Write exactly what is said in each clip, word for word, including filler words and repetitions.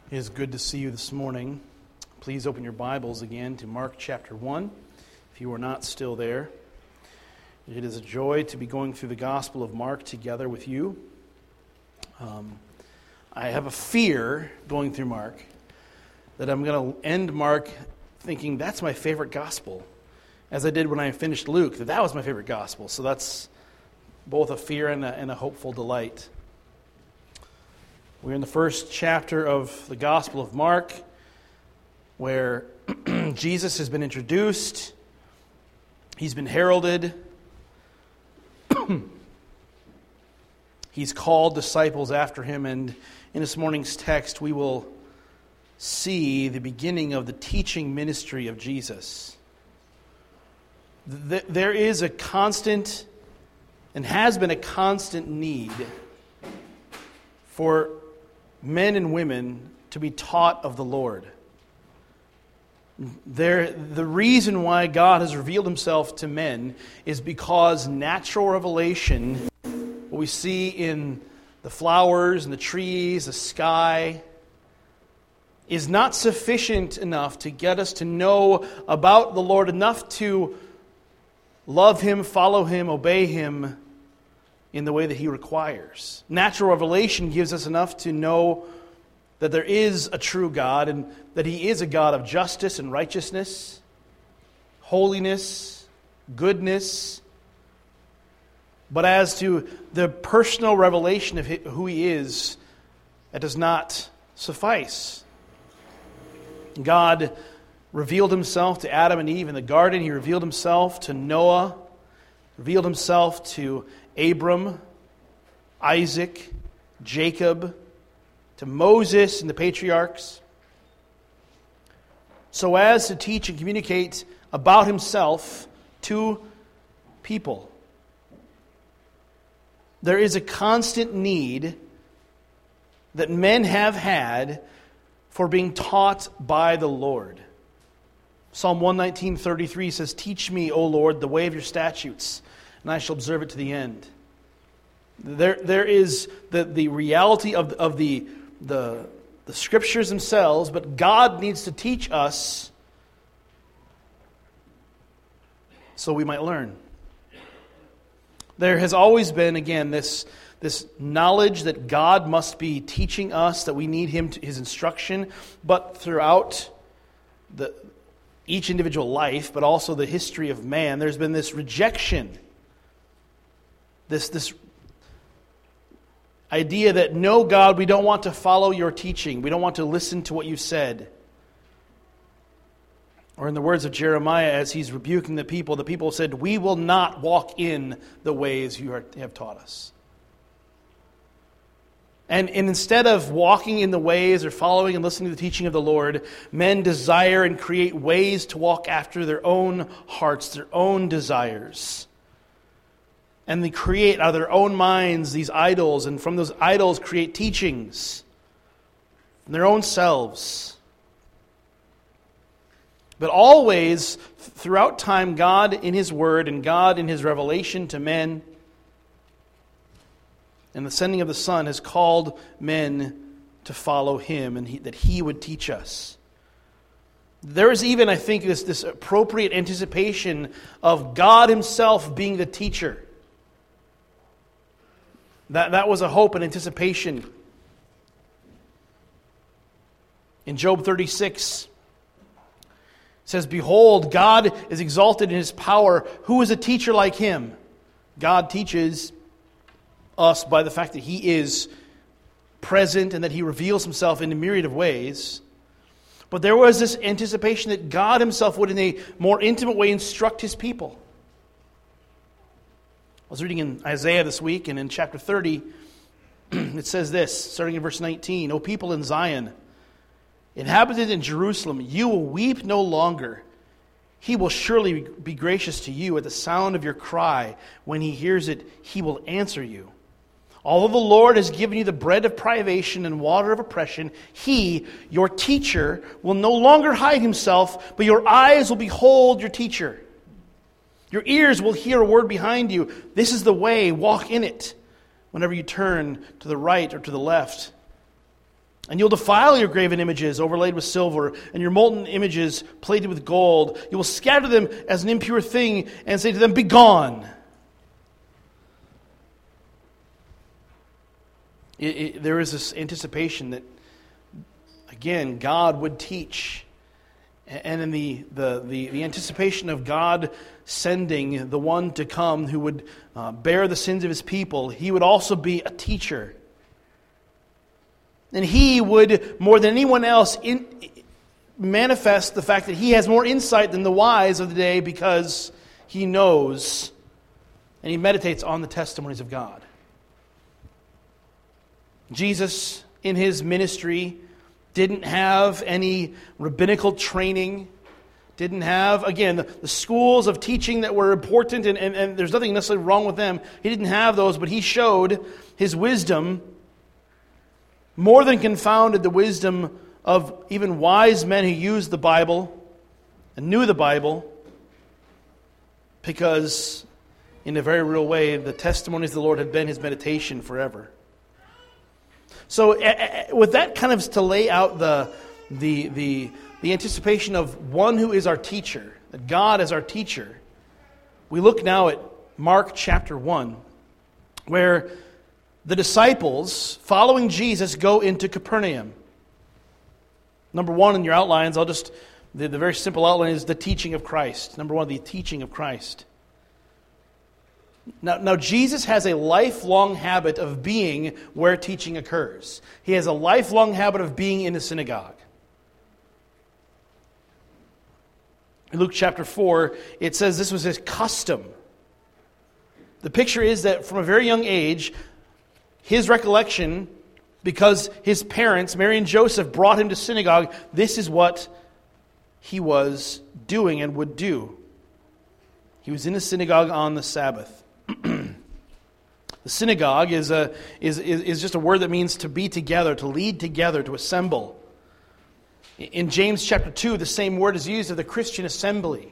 It is good to see you this morning. Please open your Bibles again to Mark chapter one, if you are not still there. It is a joy to be going through the Gospel of Mark together with you. Um, I have a fear going through Mark that I'm going to end Mark thinking that's my favorite Gospel, as I did when I finished Luke, that that was my favorite Gospel. So that's both a fear and a, and a hopeful delight. We're in the first chapter of the Gospel of Mark, where Jesus has been introduced. He's been heralded. He's called disciples after him, and in this morning's text we will see the beginning of the teaching ministry of Jesus. There is a constant, and has been a constant need for men and women to be taught of the Lord. There, the reason why God has revealed himself to men is because natural revelation, what we see in the flowers and the trees, the sky, is not sufficient enough to get us to know about the Lord, enough to love him, follow him, obey him in the way that he requires. Natural revelation gives us enough to know that there is a true God and that he is a God of justice and righteousness, holiness, goodness. But as to the personal revelation of who he is, that does not suffice. God revealed himself to Adam and Eve in the garden. He revealed himself to Noah, revealed himself to Abram, Isaac, Jacob, to Moses and the patriarchs, so as to teach and communicate about himself to people. There is a constant need that men have had for being taught by the Lord. Psalm one nineteen thirty-three says, "Teach me, O Lord, the way of your statutes, and I shall observe it to the end." There, there is the, the reality of, of the, the, the Scriptures themselves, but God needs to teach us so we might learn. There has always been, again, this, this knowledge that God must be teaching us, that we need him to, his instruction, but throughout the each individual life, but also the history of man, there's been this rejection, this this idea that, no, God, we don't want to follow your teaching. We don't want to listen to what you said. Or in the words of Jeremiah, as he's rebuking the people, the people said, "We will not walk in the ways you are, have taught us." And, and instead of walking in the ways or following and listening to the teaching of the Lord, men desire and create ways to walk after their own hearts, their own desires. And they create out of their own minds these idols, and from those idols create teachings from their own selves. But always, throughout time, God in his word and God in his revelation to men and the sending of the Son has called men to follow him, and he, that he would teach us. There is even, I think, this, this appropriate anticipation of God himself being the teacher. That, that was a hope and anticipation. In Job thirty-six, it says, "Behold, God is exalted in his power. Who is a teacher like him?" God teaches us by the fact that he is present and that he reveals himself in a myriad of ways. But there was this anticipation that God himself would in a more intimate way instruct his people. I was reading in Isaiah this week, and in chapter thirty, it says this, starting in verse nineteen, "O people in Zion, inhabited in Jerusalem, you will weep no longer. He will surely be gracious to you at the sound of your cry. When he hears it, he will answer you. Although the Lord has given you the bread of privation and water of oppression, he, your teacher, will no longer hide himself, but your eyes will behold your teacher. Your ears will hear a word behind you. This is the way, walk in it, whenever you turn to the right or to the left. And you'll defile your graven images overlaid with silver, and your molten images plated with gold. You will scatter them as an impure thing, and say to them, Begone! It, it, there is this anticipation that, again, God would teach. And in the, the, the, the anticipation of God sending the one to come who would uh, bear the sins of His people, He would also be a teacher. And He would, more than anyone else, in, manifest the fact that He has more insight than the wise of the day because He knows and He meditates on the testimonies of God. Jesus, in His ministry, didn't have any rabbinical training, didn't have, again, the, the schools of teaching that were important, and, and, and there's nothing necessarily wrong with them. He didn't have those, but He showed His wisdom more than confounded the wisdom of even wise men who used the Bible and knew the Bible, because in a very real way, the testimonies of the Lord had been His meditation forever. So with that kind of to lay out the, the, the, the anticipation of one who is our teacher, that God is our teacher, we look now at Mark chapter one, where the disciples, following Jesus, go into Capernaum. Number one in your outlines, I'll just, the, the very simple outline is the teaching of Christ. Number one, the teaching of Christ. Now, now, Jesus has a lifelong habit of being where teaching occurs. He has a lifelong habit of being in the synagogue. In Luke chapter four, it says this was His custom. The picture is that from a very young age, His recollection, because His parents, Mary and Joseph, brought Him to synagogue, this is what He was doing and would do. He was in the synagogue on the Sabbath. The synagogue is, a, is, is, is just a word that means to be together, to lead together, to assemble. In James chapter two, the same word is used of the Christian assembly.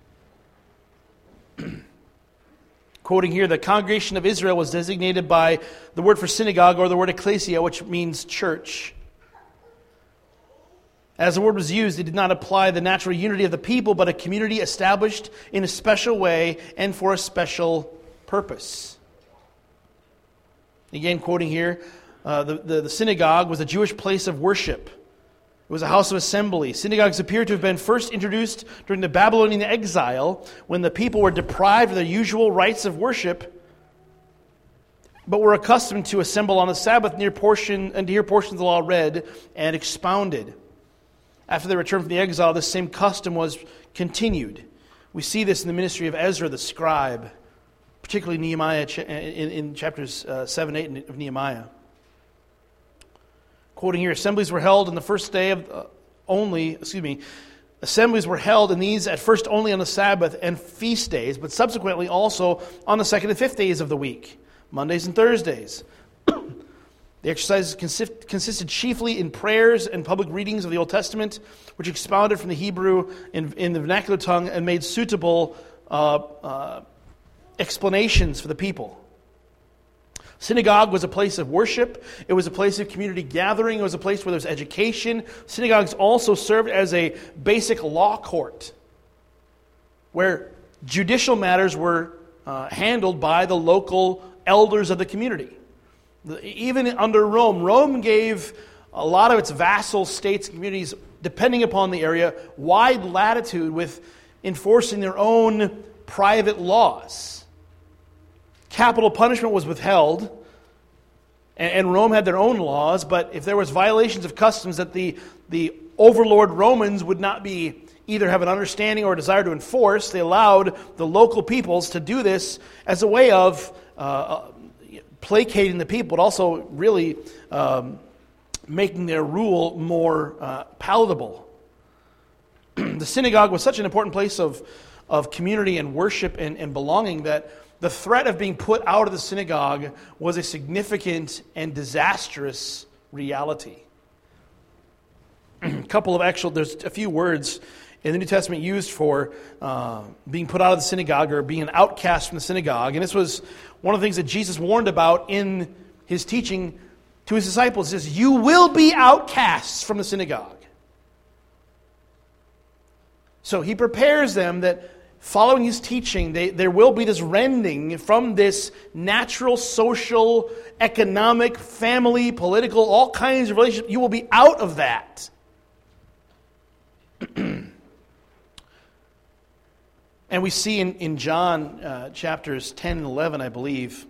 Quoting here, the congregation of Israel was designated by the word for synagogue, or the word ecclesia, which means church. As the word was used, it did not apply the natural unity of the people, but a community established in a special way and for a special purpose. Again, quoting here, uh, the, the, the synagogue was a Jewish place of worship. It was a house of assembly. Synagogues appear to have been first introduced during the Babylonian exile, when the people were deprived of their usual rites of worship, but were accustomed to assemble on the Sabbath near portion and to hear portions of the law read and expounded. After their return from the exile, this same custom was continued. We see this in the ministry of Ezra the scribe, particularly Nehemiah in, in chapters uh, seven, eight of Nehemiah. Quoting here, assemblies were held on the first day of uh, only, excuse me, assemblies were held, and these at first only on the Sabbath and feast days, but subsequently also on the second and fifth days of the week, Mondays and Thursdays. The exercises consist, consisted chiefly in prayers and public readings of the Old Testament, which expounded from the Hebrew in, in the vernacular tongue and made suitable uh, uh, explanations for the people. Synagogue was a place of worship. It was a place of community gathering. It was a place where there was education. Synagogues also served as a basic law court, where judicial matters were uh, handled by the local elders of the community. Even under Rome, Rome gave a lot of its vassal states and communities, depending upon the area, wide latitude with enforcing their own private laws. Capital punishment was withheld, and Rome had their own laws, but if there was violations of customs that the, the overlord Romans would not be either have an understanding or a desire to enforce, they allowed the local peoples to do this as a way of uh, placating the people, but also really um, making their rule more uh, palatable. The synagogue was such an important place of, of community and worship and, and belonging that the threat of being put out of the synagogue was a significant and disastrous reality. A couple of actual, there's a few words in the New Testament used for uh, being put out of the synagogue or being an outcast from the synagogue. And this was one of the things that Jesus warned about in His teaching to his disciples, he says, you will be outcasts from the synagogue. So he prepares them that following his teaching, they, there will be this rending from this natural, social, economic, family, political, all kinds of relationships. You will be out of that. And we see in, in John uh, chapters ten and eleven, I believe,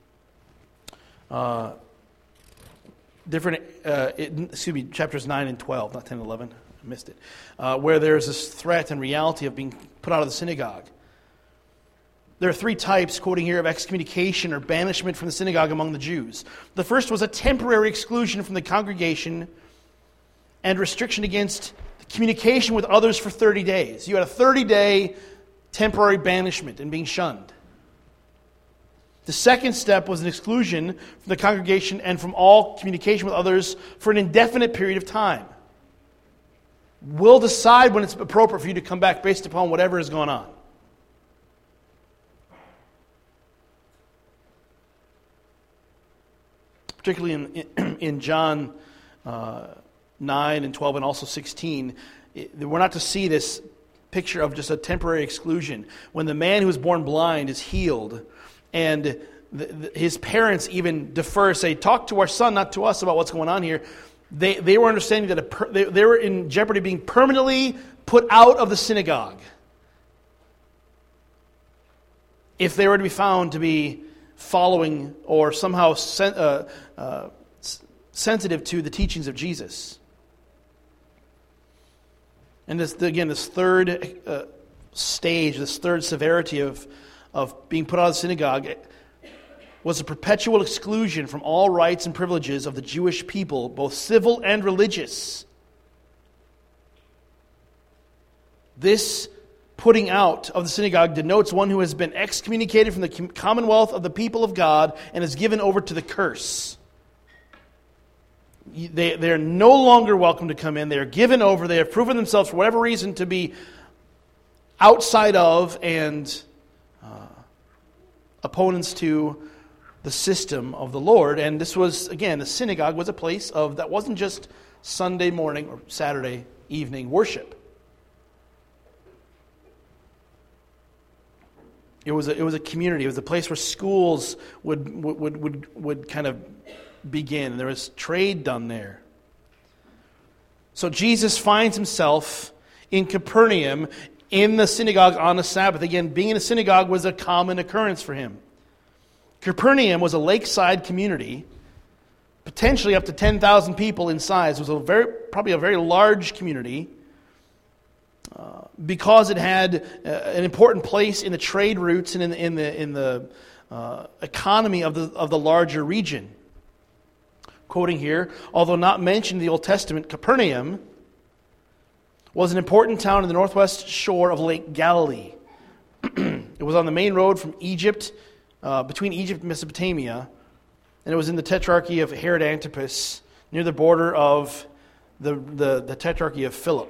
uh, different, uh, it, excuse me, chapters nine and twelve, not ten and eleven. Missed it, uh, where there's this threat and reality of being put out of the synagogue. There are three types, quoting here, of excommunication or banishment from the synagogue among the Jews. The first was a temporary exclusion from the congregation and restriction against communication with others for thirty days. You had a thirty-day temporary banishment and being shunned. The second step was an exclusion from the congregation and from all communication with others for an indefinite period of time. We'll decide when it's appropriate for you to come back based upon whatever is going on. Particularly in, in, in John uh, nine and twelve and also sixteen, it, we're not to see this picture of just a temporary exclusion. When the man who was born blind is healed, and the, the, his parents even defer, say, talk to our son, not to us, about what's going on here. They they were understanding that a per, they, they were in jeopardy of being permanently put out of the synagogue if they were to be found to be following or somehow sen, uh, uh, sensitive to the teachings of Jesus. And this again, this third uh, stage, this third severity of of being put out of the synagogue was a perpetual exclusion from all rights and privileges of the Jewish people, both civil and religious. This putting out of the synagogue denotes one who has been excommunicated from the commonwealth of the people of God and is given over to the curse. They, they are no longer welcome to come in. They are given over. They have proven themselves, for whatever reason, to be outside of and uh, opponents to the system of the Lord. And this was, again, the synagogue was a place of, that wasn't just Sunday morning or Saturday evening worship. It was a, it was a community. It was a place where schools would would would would kind of begin. There was trade done there. So Jesus finds himself in Capernaum in the synagogue on the Sabbath. Again, being in a synagogue was a common occurrence for him. Capernaum was a lakeside community, potentially up to ten thousand people in size. It was a very probably a very large community. Uh, because it had uh, an important place in the trade routes and in the in the, in the uh, economy of the of the larger region. Quoting here, although not mentioned in the Old Testament, Capernaum was an important town in the northwest shore of Lake Galilee. It was on the main road from Egypt, uh, between Egypt and Mesopotamia, and it was in the tetrarchy of Herod Antipas, near the border of the the, the tetrarchy of Philip.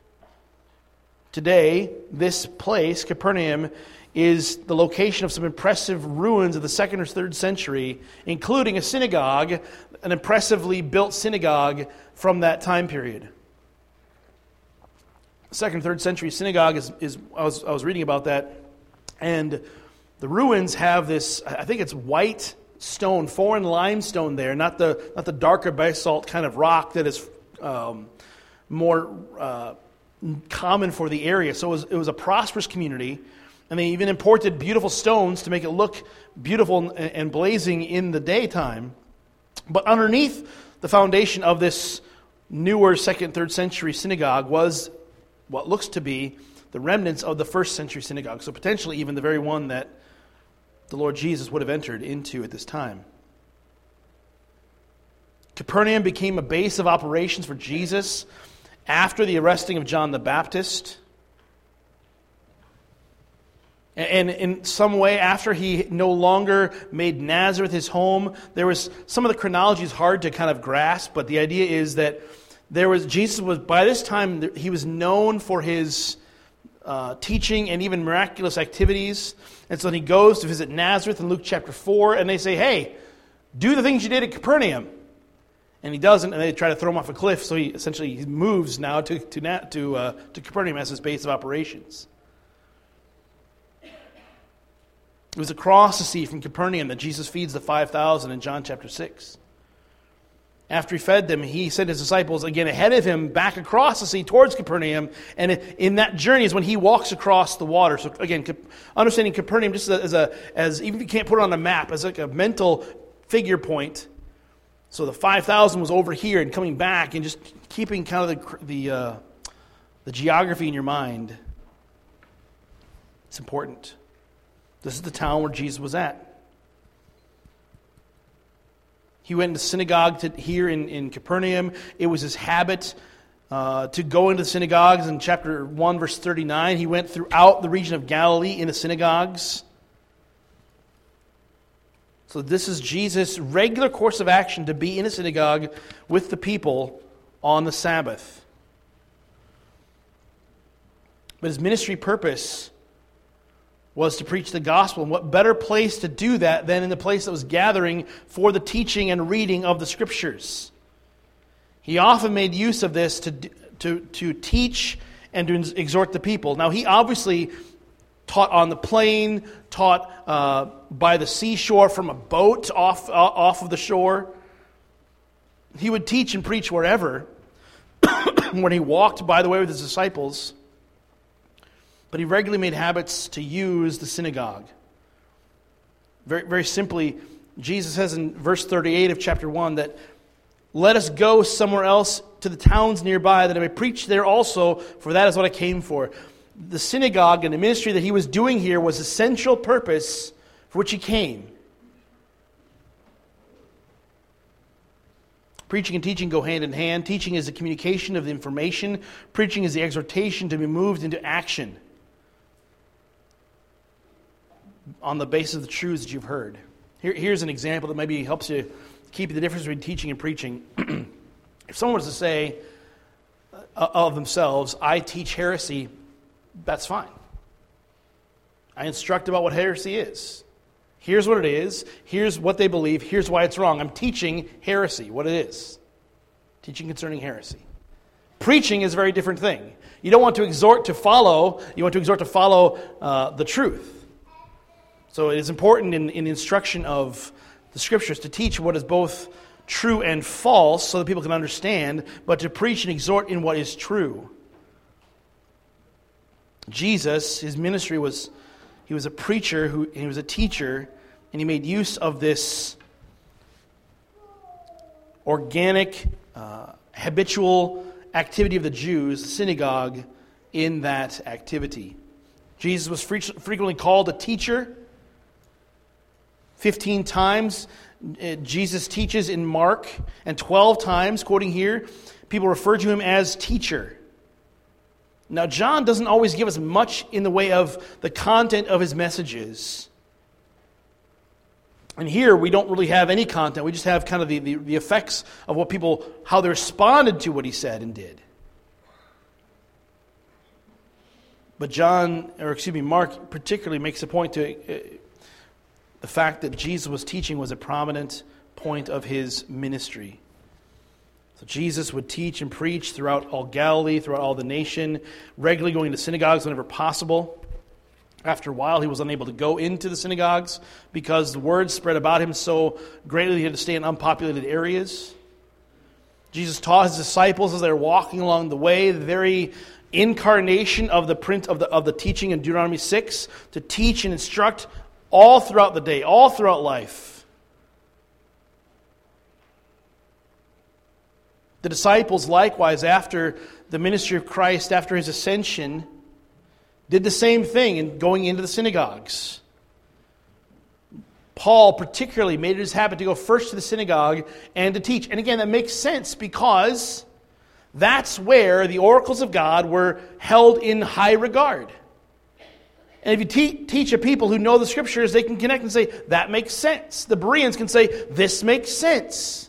Today, this place, Capernaum, is the location of some impressive ruins of the second or third century, including a synagogue, an impressively built synagogue from that time period. The second, third century synagogue is, is I was, I was reading about that, and the ruins have this, I think it's white stone, foreign limestone there, not the not the darker basalt kind of rock that is um, more Uh, common for the area. So it was, it was a prosperous community, and they even imported beautiful stones to make it look beautiful and, and blazing in the daytime. But underneath the foundation of this newer second, third century synagogue was what looks to be the remnants of the first century synagogue. So potentially even the very one that the Lord Jesus would have entered into at this time. Capernaum became a base of operations for Jesus after the arresting of John the Baptist, and in some way after he no longer made Nazareth his home. There was some of the chronology is hard to kind of grasp, but the idea is that there was Jesus was by this time he was known for his uh, teaching and even miraculous activities, and so he goes to visit Nazareth in Luke chapter four, and they say, "Hey, do the things you did at Capernaum." And he doesn't, and they try to throw him off a cliff, so he essentially he moves now to to to, uh, to Capernaum as his base of operations. It was across the sea from Capernaum that Jesus feeds the five thousand in John chapter six. After he fed them, he sent his disciples again ahead of him back across the sea towards Capernaum, and in that journey is when he walks across the water. So again, understanding Capernaum just as a, as even if you can't put it on a map, as like a mental figure point. So the five thousand was over here and coming back, and just keeping kind of the the, uh, the geography in your mind. It's important. This is the town where Jesus was at. He went into synagogue to, here in, in Capernaum. It was his habit uh, to go into the synagogues. In chapter one, verse thirty-nine, he went throughout the region of Galilee in the synagogues. So this is Jesus' regular course of action, to be in a synagogue with the people on the Sabbath. But his ministry purpose was to preach the gospel. And what better place to do that than in the place that was gathering for the teaching and reading of the Scriptures? He often made use of this to, to, to teach and to exhort the people. Now, he obviously taught on the plain, taught uh, by the seashore from a boat off, uh, off of the shore. He would teach and preach wherever. When he walked by the way with his disciples. But he regularly made habits to use the synagogue. Very, very simply, Jesus says in verse thirty-eight of chapter one that, "Let us go somewhere else to the towns nearby, that I may preach there also, for that is what I came for." The synagogue and the ministry that he was doing here was the central purpose for which he came. Preaching and teaching go hand in hand. Teaching is the communication of the information. Preaching is the exhortation to be moved into action on the basis of the truths that you've heard. Here, here's an example that maybe helps you keep the difference between teaching and preaching. If someone was to say uh, of themselves, "I teach heresy," that's fine. I instruct about what heresy is. Here's what it is. Here's what they believe. Here's why it's wrong. I'm teaching heresy, what it is. Teaching concerning heresy. Preaching is a very different thing. You don't want to exhort to follow. You want to exhort to follow uh, the truth. So it is important in, in instruction of the Scriptures to teach what is both true and false so that people can understand, but to preach and exhort in what is true. Jesus, his ministry was, he was a preacher, who he was a teacher, and he made use of this organic, uh, habitual activity of the Jews, the synagogue, in that activity. Jesus was fre- frequently called a teacher. Fifteen times uh, Jesus teaches in Mark, and twelve times, quoting here, people refer to him as teacher. Now, John doesn't always give us much in the way of the content of his messages. And here we don't really have any content. We just have kind of the, the, the effects of what people, how they responded to what he said and did. But John, or excuse me, Mark particularly makes a point to uh, the fact that Jesus was teaching was a prominent point of his ministry. So Jesus would teach and preach throughout all Galilee, throughout all the nation, regularly going to synagogues whenever possible. After a while, he was unable to go into the synagogues because the word spread about him so greatly he had to stay in unpopulated areas. Jesus taught his disciples as they were walking along the way, the very incarnation of the print of the of the teaching in Deuteronomy six, to teach and instruct all throughout the day, all throughout life. The disciples, likewise, after the ministry of Christ, after his ascension, did the same thing in going into the synagogues. Paul particularly made it his habit to go first to the synagogue and to teach. And again, that makes sense because that's where the oracles of God were held in high regard. And if you te- teach a people who know the Scriptures, they can connect and say, that makes sense. The Bereans can say, this makes sense.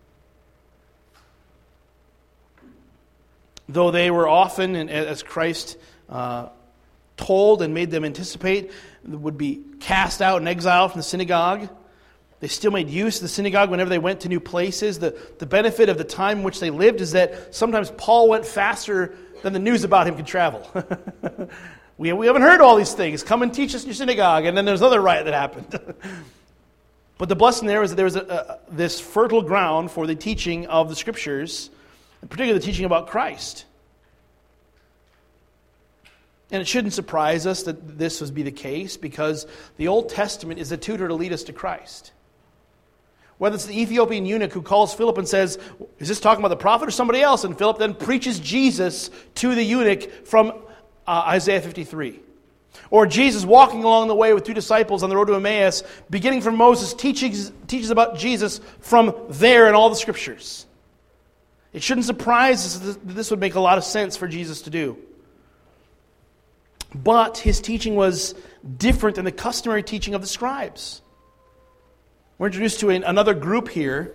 Though they were often, and as Christ uh, told and made them anticipate, would be cast out and exiled from the synagogue, They still made use of the synagogue whenever they went to new places. The, the benefit of the time in which they lived is that sometimes Paul went faster than the news about him could travel. we, we haven't heard all these things. Come and teach us in your synagogue. And then there's another riot that happened. But the blessing there was that there was a, a, this fertile ground for the teaching of the Scriptures, and particularly the teaching about Christ. And it shouldn't surprise us that this would be the case, because the Old Testament is a tutor to lead us to Christ. Whether it's the Ethiopian eunuch who calls Philip and says, is this talking about the prophet or somebody else? And Philip then preaches Jesus to the eunuch from uh, Isaiah fifty-three. Or Jesus walking along the way with two disciples on the road to Emmaus, beginning from Moses, teaches, teaches about Jesus from there in all the Scriptures. It shouldn't surprise us that this would make a lot of sense for Jesus to do. But his teaching was different than the customary teaching of the scribes. We're introduced to another group here,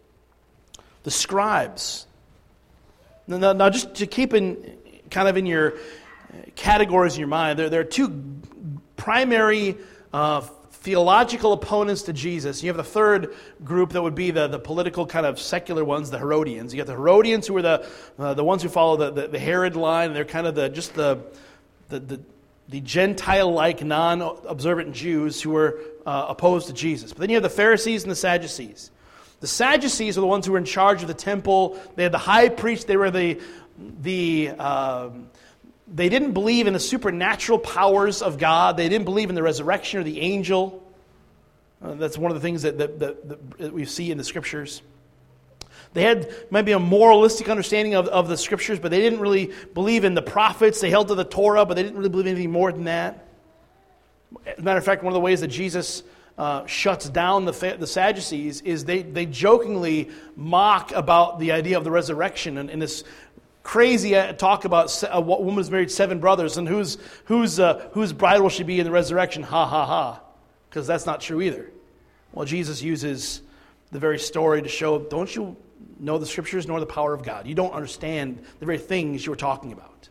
the scribes. Now, now just to keep in kind of in your categories in your mind, there, there are two primary uh, theological opponents to Jesus. You have the third group that would be the, the political kind of secular ones, the Herodians. You have the Herodians who are the uh, the ones who follow the, the, the Herod line, and they're kind of the just the the, the the Gentile-like, non-observant Jews who were uh, opposed to Jesus. But then you have the Pharisees and the Sadducees. The Sadducees are the ones who were in charge of the temple. They had the high priest. They were the the um, they didn't believe in the supernatural powers of God. They didn't believe in the resurrection or the angel. Uh, that's one of the things that, that, that, that we see in the Scriptures. They had maybe a moralistic understanding of, of the Scriptures, but they didn't really believe in the prophets. They held to the Torah, but they didn't really believe in anything more than that. As a matter of fact, one of the ways that Jesus uh, shuts down the, the Sadducees is they, they jokingly mock about the idea of the resurrection and, and this crazy talk about a woman who's married seven brothers and whose whose uh, whose bride will she be in the resurrection? Ha ha ha! Because that's not true either. Well, Jesus uses the very story to show, don't you know the Scriptures nor the power of God? You don't understand the very things you were talking about.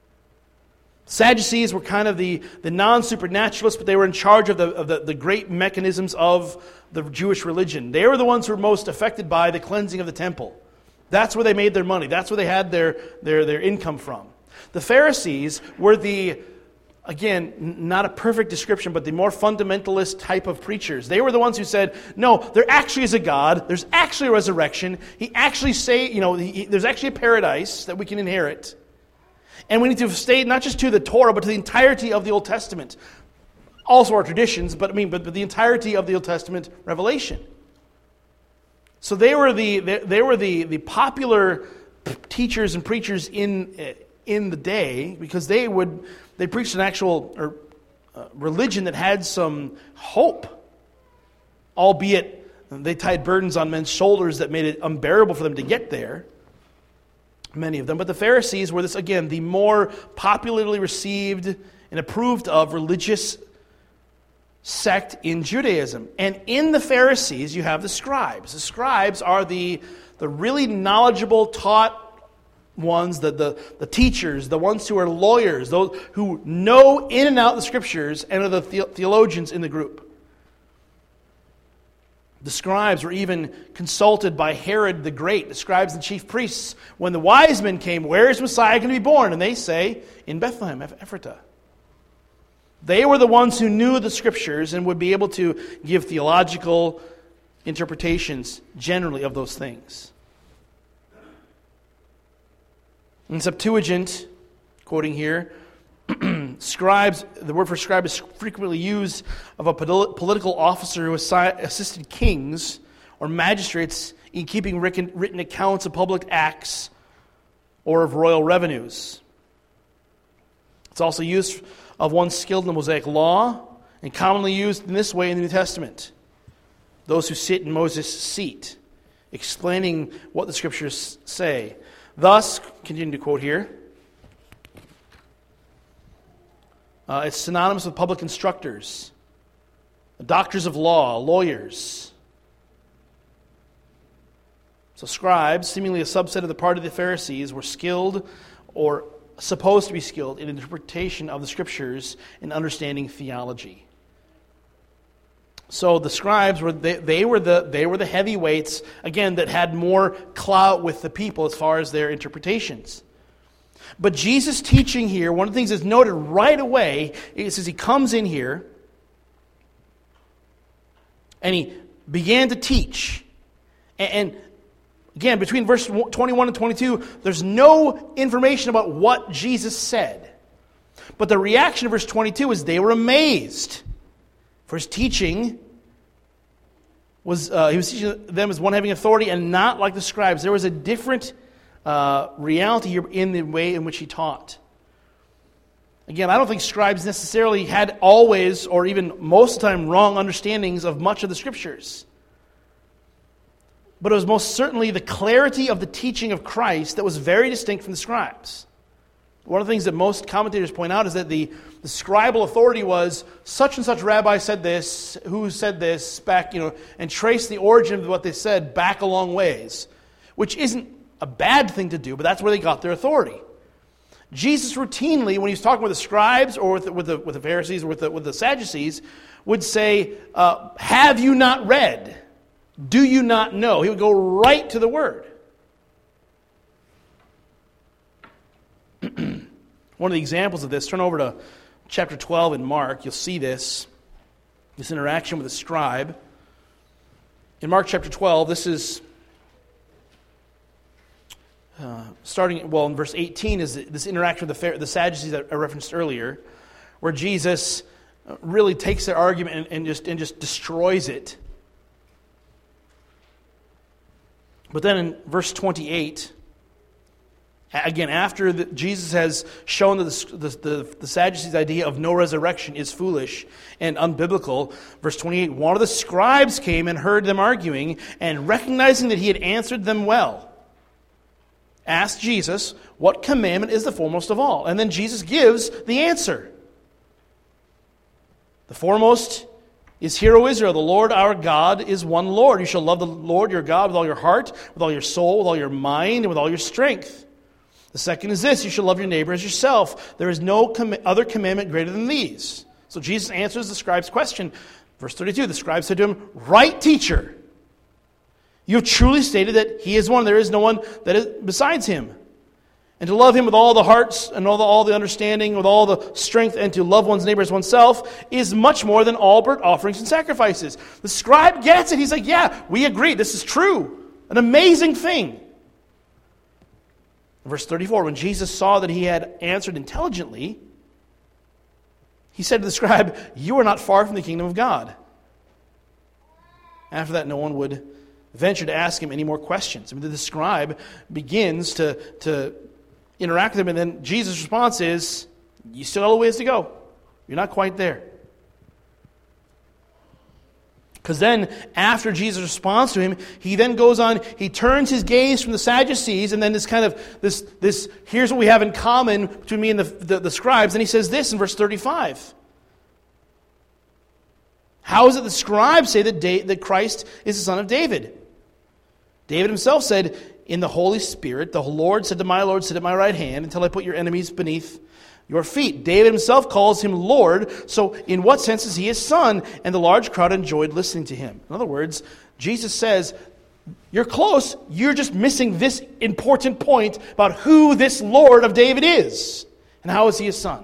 Sadducees were kind of the, the non-supernaturalists, but they were in charge of, the, of the, the great mechanisms of the Jewish religion. They were the ones who were most affected by the cleansing of the temple. That's where they made their money. That's where they had their, their, their income from. The Pharisees were the, again, not a perfect description, but the more fundamentalist type of preachers. They were the ones who said, no, there actually is a God. There's actually a resurrection. He actually say, you know, he, there's actually a paradise that we can inherit. And we need to stay not just to the Torah, but to the entirety of the Old Testament. Also our traditions, but I mean, but, but the entirety of the Old Testament revelation. So they were the they, they were the, the popular teachers and preachers in in the day, because they would they preached an actual or, uh, religion that had some hope, albeit they tied burdens on men's shoulders that made it unbearable for them to get there. Many of them, but the Pharisees were this again the more popularly received and approved of religious sect in Judaism. And in the Pharisees, you have the scribes. The scribes are the, the really knowledgeable, taught ones, the, the, the teachers, the ones who are lawyers, those who know in and out the Scriptures, and are the, the theologians in the group. The scribes were even consulted by Herod the Great, the scribes and chief priests. When the wise men came, where is Messiah going to be born? And they say, in Bethlehem, Ephratah. They were the ones who knew the Scriptures and would be able to give theological interpretations generally of those things. In Septuagint, quoting here, scribes, the word for scribe is frequently used of a political officer who assisted kings or magistrates in keeping written accounts of public acts or of royal revenues. It's also used of one skilled in the Mosaic law, and commonly used in this way in the New Testament. Those who sit in Moses' seat, explaining what the Scriptures say. Thus, continue to quote here, uh, it's synonymous with public instructors, doctors of law, lawyers. So scribes, seemingly a subset of the party of the Pharisees, were skilled or supposed to be skilled in interpretation of the Scriptures and understanding theology. So the scribes were they, they were the they were the heavyweights, again, that had more clout with the people as far as their interpretations. But Jesus' teaching here, one of the things that's noted right away is as he comes in here and he began to teach. And, and again, between verse twenty-one and twenty-two, there's no information about what Jesus said. But the reaction of verse twenty-two is they were amazed. For his teaching was, uh, he was teaching them as one having authority and not like the scribes. There was a different uh, reality here in the way in which he taught. Again, I don't think scribes necessarily had always, or even most of the time, wrong understandings of much of the Scriptures. But it was most certainly the clarity of the teaching of Christ that was very distinct from the scribes. One of the things that most commentators point out is that the, the scribal authority was such and such rabbi said this, who said this, back, you know, and trace the origin of what they said back a long ways, which isn't a bad thing to do, but that's where they got their authority. Jesus routinely, when he was talking with the scribes or with the, with the, with the Pharisees or with the, with the Sadducees, would say, uh, have you not read? Do you not know? He would go right to the word. One of the examples of this, turn over to chapter twelve in Mark. You'll see this, this interaction with a scribe. In Mark chapter twelve, this is uh, starting, well, in verse eighteen is this interaction with the, the Sadducees that I referenced earlier, where Jesus really takes their argument and, and just and just destroys it. But then in verse twenty-eight, again, after the, Jesus has shown that the, the, the Sadducees' idea of no resurrection is foolish and unbiblical, verse twenty-eight, one of the scribes came and heard them arguing, and recognizing that he had answered them well, asked Jesus, what commandment is the foremost of all? And then Jesus gives the answer. The foremost is, Hear, O Israel, the Lord our God is one Lord. You shall love the Lord your God with all your heart, with all your soul, with all your mind, and with all your strength. The second is this, you shall love your neighbor as yourself. There is no com- other commandment greater than these. So Jesus answers the scribe's question. Verse thirty-two, the scribe said to him, Right, teacher. You have truly stated that he is one. There is no one that is besides him. And to love him with all the hearts and all the, all the understanding, with all the strength, and to love one's neighbor as oneself is much more than all burnt offerings and sacrifices. The scribe gets it. He's like, yeah, we agree. This is true. An amazing thing. Verse thirty-four, when Jesus saw that he had answered intelligently, he said to the scribe, You are not far from the kingdom of God. After that, no one would venture to ask him any more questions. I mean, the scribe begins to, to interact with him, and then Jesus' response is, you still have a ways to go. You're not quite there. Because then, after Jesus responds to him, he then goes on, he turns his gaze from the Sadducees, and then this kind of, this, this here's what we have in common between me and the, the, the scribes, and he says this in verse thirty-five. How is it the scribes say that, da- that Christ is the son of David? David himself said, In the Holy Spirit, the Lord said to my Lord, Sit at my right hand until I put your enemies beneath your feet. David himself calls him Lord, so in what sense is he his son? And the large crowd enjoyed listening to him. In other words, Jesus says, you're close, you're just missing this important point about who this Lord of David is. And how is he his son?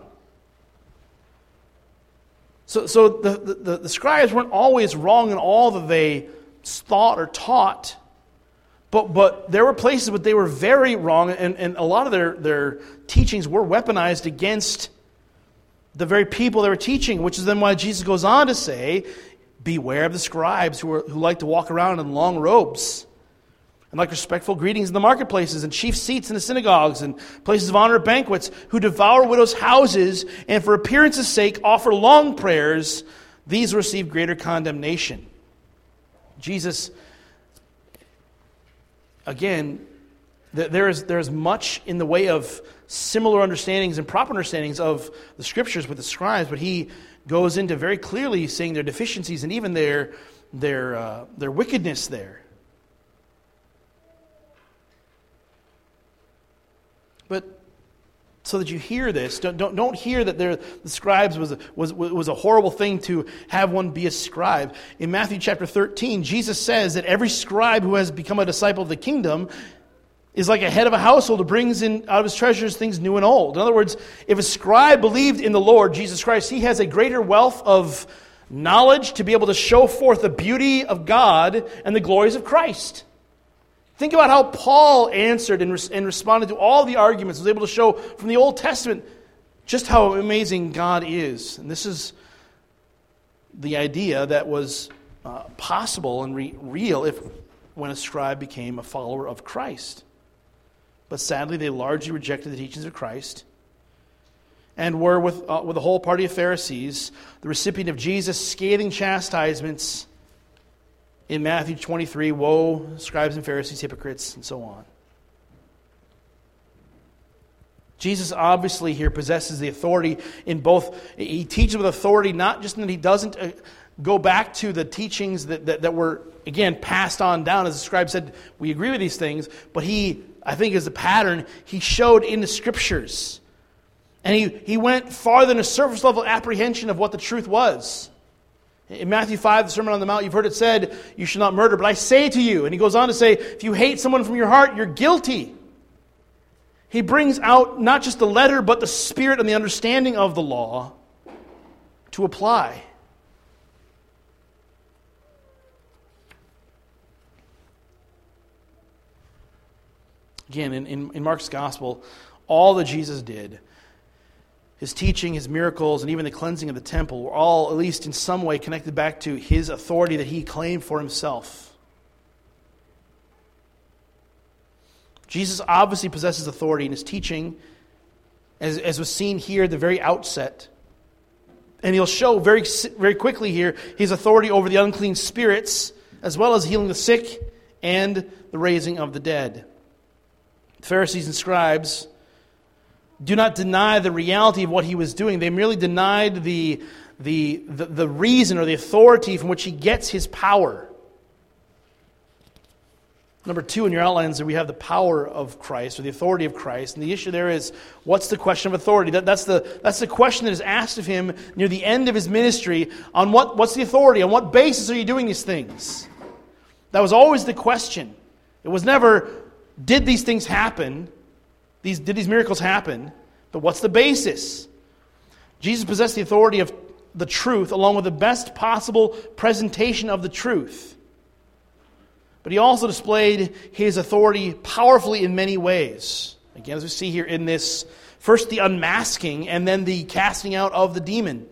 So, so the, the, the scribes weren't always wrong in all that they thought or taught. But but there were places where they were very wrong, and, and a lot of their, their teachings were weaponized against the very people they were teaching, which is then why Jesus goes on to say, beware of the scribes who, are, who like to walk around in long robes and like respectful greetings in the marketplaces and chief seats in the synagogues and places of honor at banquets, who devour widows' houses and for appearance's sake offer long prayers. These receive greater condemnation. Jesus, again, there is there is much in the way of similar understandings and proper understandings of the Scriptures with the scribes, but he goes into very clearly saying their deficiencies and even their their uh, their wickedness there. But so so that you hear this. Don't, don't, don't hear that there, the scribes was a, was, was a horrible thing to have one be a scribe. In Matthew chapter thirteen, Jesus says that every scribe who has become a disciple of the kingdom is like a head of a household who brings in out of his treasures things new and old. In other words, if a scribe believed in the Lord Jesus Christ, he has a greater wealth of knowledge to be able to show forth the beauty of God and the glories of Christ. Think about how Paul answered and, res- and responded to all the arguments, was able to show from the Old Testament just how amazing God is. And this is the idea that was uh, possible and re- real if when a scribe became a follower of Christ. But sadly, they largely rejected the teachings of Christ and were, with, uh, with the whole party of Pharisees, the recipient of Jesus' scathing chastisements in Matthew twenty-three, woe, scribes and Pharisees, hypocrites, and so on. Jesus obviously here possesses the authority in both. He teaches with authority, not just that he doesn't uh, go back to the teachings that, that, that were, again, passed on down. As the scribe said, we agree with these things, but he, I think as a pattern, he showed in the Scriptures. And he, he went farther than a surface level apprehension of what the truth was. In Matthew five, the Sermon on the Mount, you've heard it said, you should not murder, but I say to you, and he goes on to say, if you hate someone from your heart, you're guilty. He brings out not just the letter, but the spirit and the understanding of the law to apply. Again, in, in, in Mark's Gospel, all that Jesus did, his teaching, his miracles, and even the cleansing of the temple were all, at least in some way, connected back to his authority that he claimed for himself. Jesus obviously possesses authority in his teaching, as, as was seen here at the very outset. And he'll show very, very quickly here his authority over the unclean spirits, as well as healing the sick and the raising of the dead. The Pharisees and scribes do not deny the reality of what he was doing. They merely denied the, the, the, the reason or the authority from which he gets his power. Number two in your outlines, we have the power of Christ, or the authority of Christ. And the issue there is, what's the question of authority? That, that's, the, that's the question that is asked of him near the end of his ministry. On what, what's the authority? On what basis are you doing these things? That was always the question. It was never, did these things happen? These, did these miracles happen? But what's the basis? Jesus possessed the authority of the truth along with the best possible presentation of the truth. But he also displayed his authority powerfully in many ways. Again, as we see here in this, first the unmasking and then the casting out of the demon.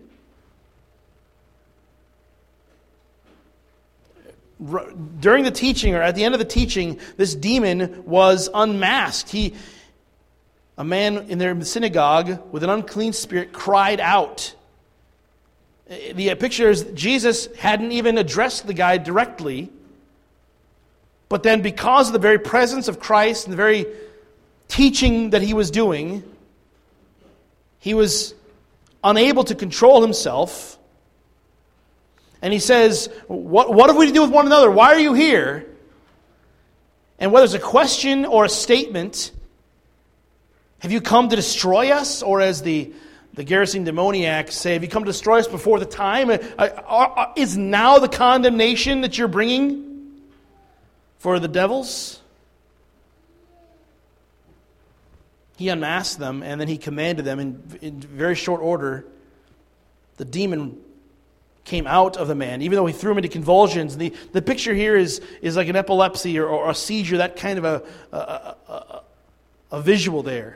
During the teaching, or at the end of the teaching, this demon was unmasked. He A man in their synagogue with an unclean spirit cried out. The picture is Jesus hadn't even addressed the guy directly, but then because of the very presence of Christ and the very teaching that he was doing, he was unable to control himself. And he says, what, what have we to do with one another? Why are you here? And whether it's a question or a statement, have you come to destroy us? Or as the, the Gerasene demoniacs say, have you come to destroy us before the time? Is now the condemnation that you're bringing for the devils? He unmasked them, and then he commanded them in, in very short order. The demon came out of the man, even though he threw him into convulsions. The, the picture here is, is like an epilepsy or, or a seizure, that kind of a, a, a, a, a visual there.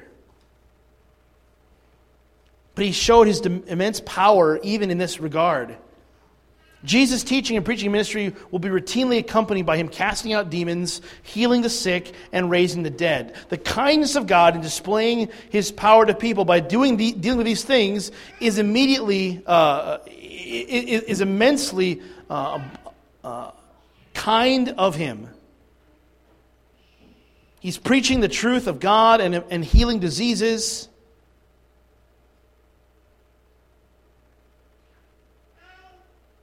But he showed his immense power even in this regard. Jesus' teaching and preaching ministry will be routinely accompanied by him casting out demons, healing the sick, and raising the dead. The kindness of God in displaying his power to people by doing the, dealing with these things is immediately, uh, is immensely uh, uh, kind of him. He's preaching the truth of God and, and healing diseases.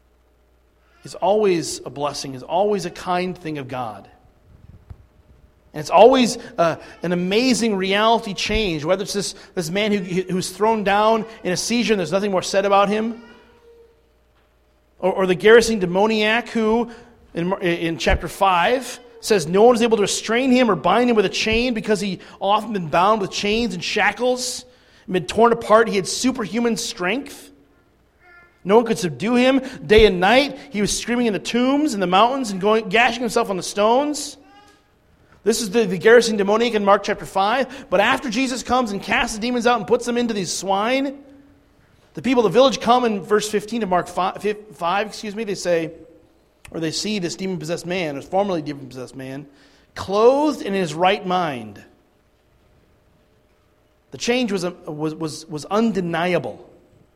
Is always a blessing, is always a kind thing of God. And it's always uh, an amazing reality change, whether it's this, this man who, who's thrown down in a seizure and there's nothing more said about him, or, or the Gerasene demoniac who, in, in chapter five, says no one is able to restrain him or bind him with a chain because he often been bound with chains and shackles, been torn apart. He had superhuman strength. No one could subdue him. Day and night, he was screaming in the tombs and the mountains and going, gashing himself on the stones. This is the, the Gerasene demoniac in Mark chapter five. But after Jesus comes and casts the demons out and puts them into these swine, the people of the village come in verse fifteen of Mark five, five excuse me, they say, or they see this demon-possessed man, or formerly demon-possessed man, clothed in his right mind. The change was, was, was, was undeniable.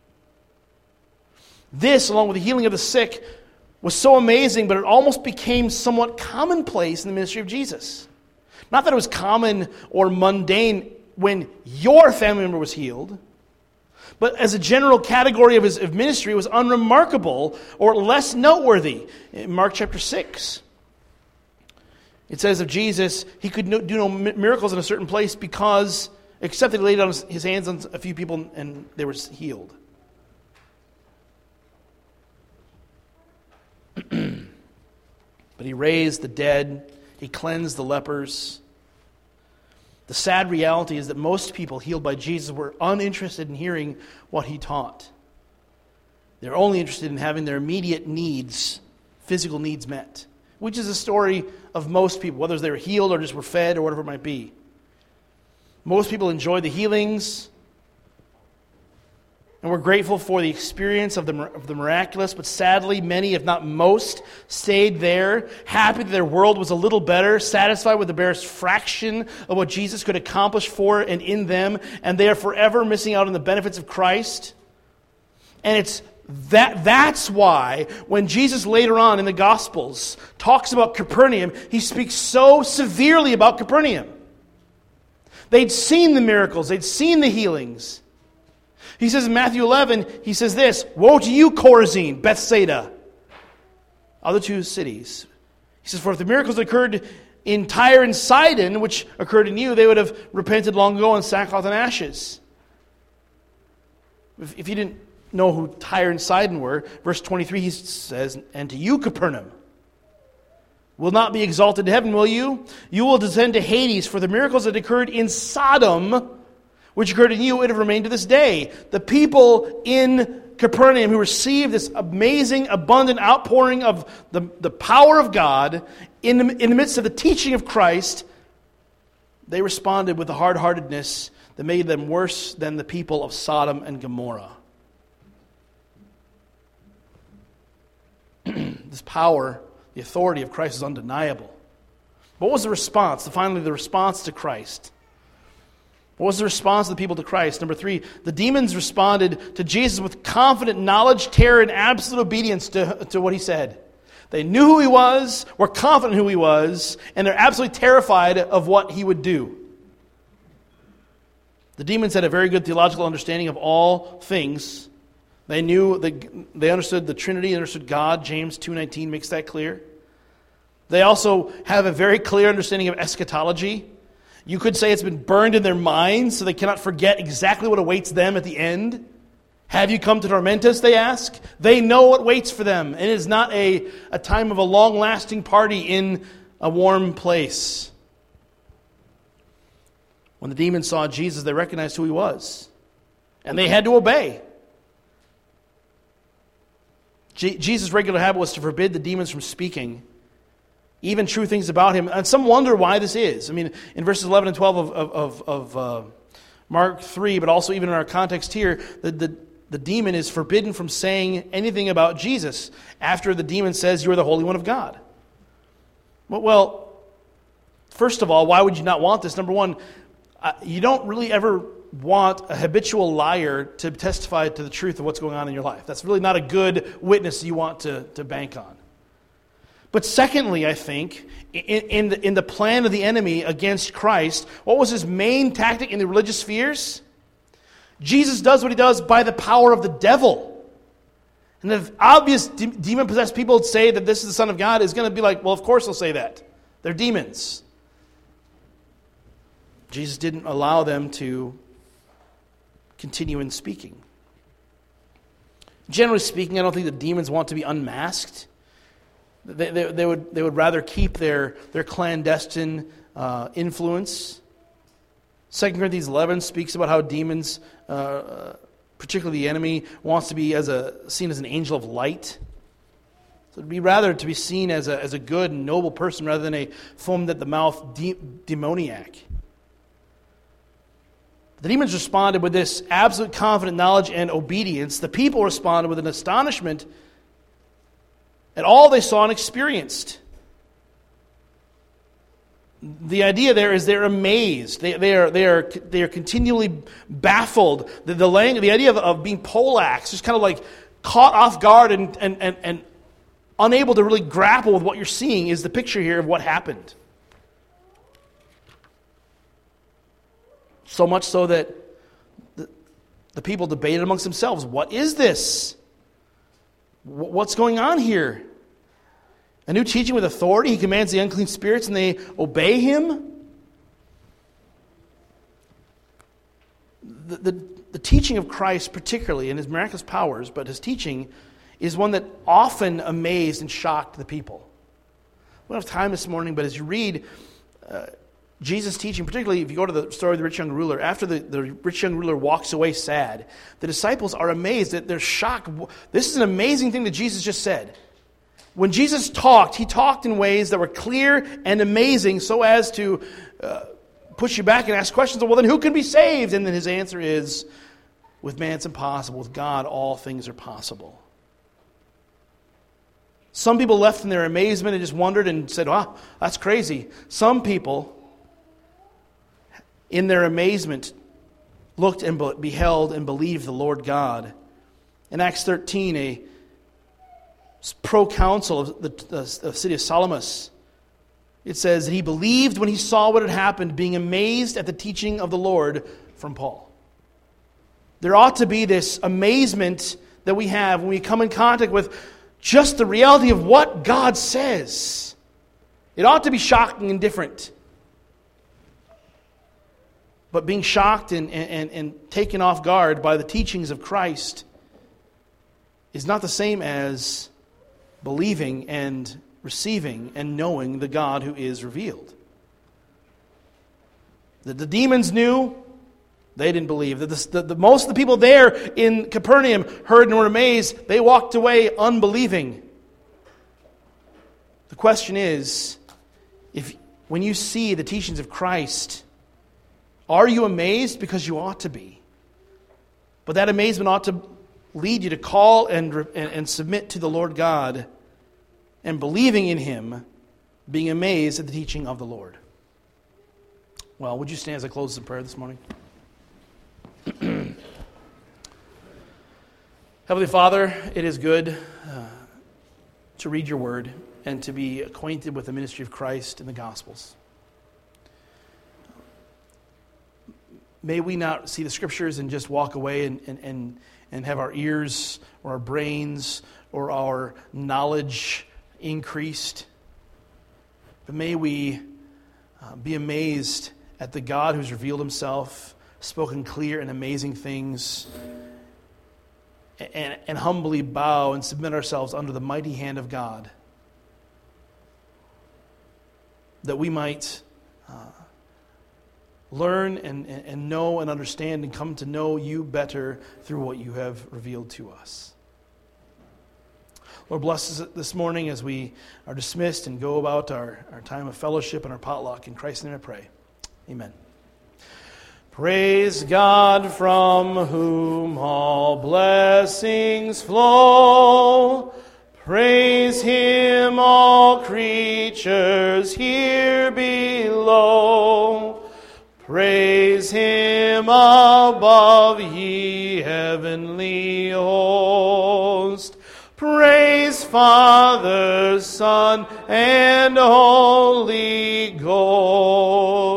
This, along with the healing of the sick, was so amazing, but it almost became somewhat commonplace in the ministry of Jesus. Not that it was common or mundane when your family member was healed, but as a general category of his of ministry, it was unremarkable or less noteworthy. In Mark chapter six, it says of Jesus, he could do no miracles in a certain place because, except that he laid on his hands on a few people and they were healed. But he raised the dead, he cleansed the lepers. The sad reality is that most people healed by Jesus were uninterested in hearing what he taught. They're only interested in having their immediate needs, physical needs met, which is the story of most people, whether they were healed or just were fed or whatever it might be. Most people enjoy the healings, and we're grateful for the experience of the, of the miraculous, but sadly, many, if not most, stayed there, happy that their world was a little better, satisfied with the barest fraction of what Jesus could accomplish for and in them, and they are forever missing out on the benefits of Christ. And it's that that's why when Jesus later on in the Gospels talks about Capernaum, he speaks so severely about Capernaum. They'd seen the miracles, they'd seen the healings. He says in Matthew eleven, he says this, "Woe to you, Chorazin, Bethsaida," other two cities. He says, "For if the miracles that occurred in Tyre and Sidon, which occurred in you, they would have repented long ago in sackcloth and ashes." If, if you didn't know who Tyre and Sidon were, verse twenty-three, he says, "And to you, Capernaum, will not be exalted to heaven, will you? You will descend to Hades, for the miracles that occurred in Sodom, which occurred in you, would have remained to this day." The people in Capernaum who received this amazing, abundant outpouring of the, the power of God in the, in the midst of the teaching of Christ, they responded with a hard-heartedness that made them worse than the people of Sodom and Gomorrah. This power, the authority of Christ is undeniable. What was the response? Finally, the response to Christ. What was the response of the people to Christ? Number three, the demons responded to Jesus with confident knowledge, terror, and absolute obedience to, to what he said. They knew who he was, were confident who he was, and they're absolutely terrified of what he would do. The demons had a very good theological understanding of all things. They knew, that they understood the Trinity, understood God. James two nineteen makes that clear. They also have a very clear understanding of eschatology. You could say it's been burned in their minds so they cannot forget exactly what awaits them at the end. Have you come to torment us, they ask? They know what waits for them. And it is not a, a time of a long-lasting party in a warm place. When the demons saw Jesus, they recognized who he was. And they had to obey. Je- Jesus' regular habit was to forbid the demons from speaking, even true things about him. And some wonder why this is. I mean, in verses eleven and twelve of, of, of uh, Mark three, but also even in our context here, the, the, the demon is forbidden from saying anything about Jesus after the demon says, "You are the Holy One of God." Well, first of all, why would you not want this? Number one, uh, you don't really ever want a habitual liar to testify to the truth of what's going on in your life. That's really not a good witness you want to, to bank on. But secondly, I think, in, in, the, in the plan of the enemy against Christ, what was his main tactic in the religious spheres? Jesus does what he does by the power of the devil. And if obvious de- demon-possessed people say that this is the Son of God, is going to be like, well, of course they'll say that. They're demons. Jesus didn't allow them to continue in speaking. Generally speaking, I don't think the demons want to be unmasked. They, they, they would they would rather keep their, their clandestine uh, influence. Second Corinthians eleven speaks about how demons, uh, particularly the enemy, wants to be as a seen as an angel of light. So it'd be rather to be seen as a as a good and noble person rather than a foamed at the mouth de- demoniac. The demons responded with this absolute confident knowledge and obedience. The people responded with an astonishment at all they saw and experienced. The idea there is they're amazed. They, they are they are they are continually baffled. The the, language, the idea of, of being poleaxed, just kind of like caught off guard and, and, and, and unable to really grapple with what you're seeing is the picture here of what happened. So much so that the, the people debated amongst themselves, what is this? What's going on here? A new teaching with authority. He commands the unclean spirits and they obey him. The, the, the teaching of Christ particularly, and his miraculous powers, but his teaching is one that often amazed and shocked the people. We don't have time this morning, but as you read uh, Jesus' teaching, particularly if you go to the story of the rich young ruler, after the, the rich young ruler walks away sad, the disciples are amazed, that they're shocked. This is an amazing thing that Jesus just said. When Jesus talked, he talked in ways that were clear and amazing so as to uh, push you back and ask questions of, well, then who can be saved? And then his answer is, with man it's impossible. With God all things are possible. Some people left in their amazement and just wondered and said, wow, that's crazy. Some people, in their amazement, looked and beheld and believed the Lord God. In Acts thirteen, a proconsul of the, the, the city of Salamis, it says that he believed when he saw what had happened, being amazed at the teaching of the Lord from Paul. There ought to be this amazement that we have when we come in contact with just the reality of what God says. It ought to be shocking and different. But being shocked and, and, and taken off guard by the teachings of Christ is not the same as believing and receiving and knowing the God who is revealed. The, the demons knew, they didn't believe. The, the, the, most of the people there in Capernaum heard and were amazed. They walked away unbelieving. The question is, if when you see the teachings of Christ, are you amazed? Because you ought to be. But that amazement ought to lead you to call and, and, and submit to the Lord God and believing in Him, being amazed at the teaching of the Lord. Well, would you stand as I close in prayer this morning? Heavenly Father, it is good uh, to read your word and to be acquainted with the ministry of Christ in the Gospels. May we not see the Scriptures and just walk away and, and, and, and have our ears or our brains or our knowledge increased. But may we uh, be amazed at the God who's revealed Himself, spoken clear and amazing things, and, and humbly bow and submit ourselves under the mighty hand of God, that we might uh, learn and, and know and understand and come to know you better through what you have revealed to us. Lord, bless us this morning as we are dismissed and go about our, our time of fellowship and our potluck. In Christ's name I pray. Amen. Praise God, from whom all blessings flow. Praise Him, all creatures here below. Praise Him above, ye heavenly host. Praise Father, Son, and Holy Ghost.